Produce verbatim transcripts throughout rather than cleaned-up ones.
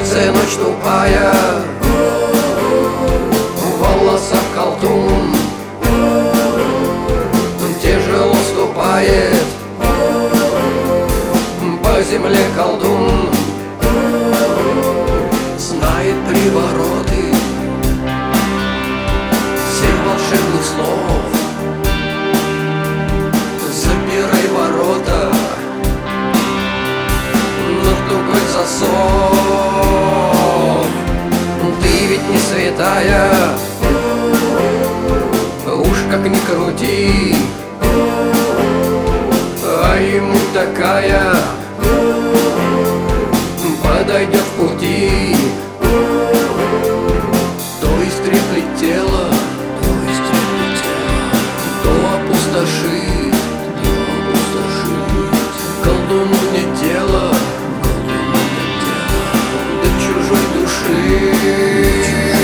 сердце ночь тупая, в волосах колдун, тяжело ступает по земле колдун. Знает привороты всех волшебных слов. Запирай ворота на тугой засов. Ты ведь не святая, уж как ни крути, а ему такая подойдет в пути. То истреблит тело, то истреблит тело, то опустошит, то опустошит. Колдуну нет дела, колдуну нет дела до чужой души.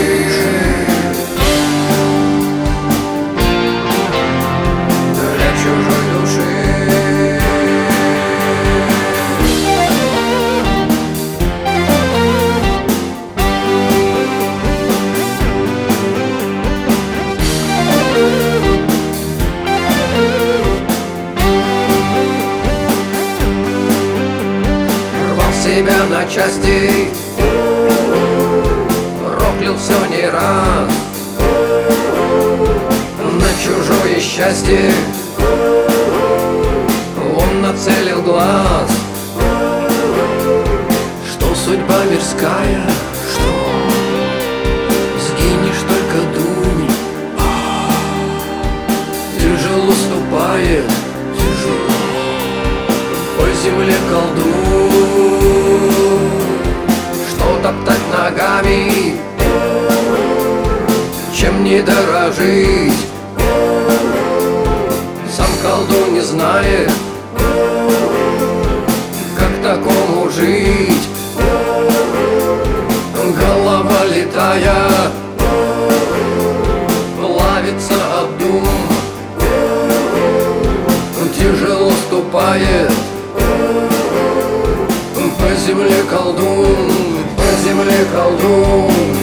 Для чужой души. Себя на части, проклял все не раз, на чужое счастье он нацелил глаз. Что судьба мирская, что сгинешь, только дунь. Тяжело ступает, тяжело по земле колдун. Что топтать ногами, чем не дорожить? Сам колдун не знает, как такому жить. Голова летая, плавится об дум, тяжело ступает по земле колдун, по земле колдун.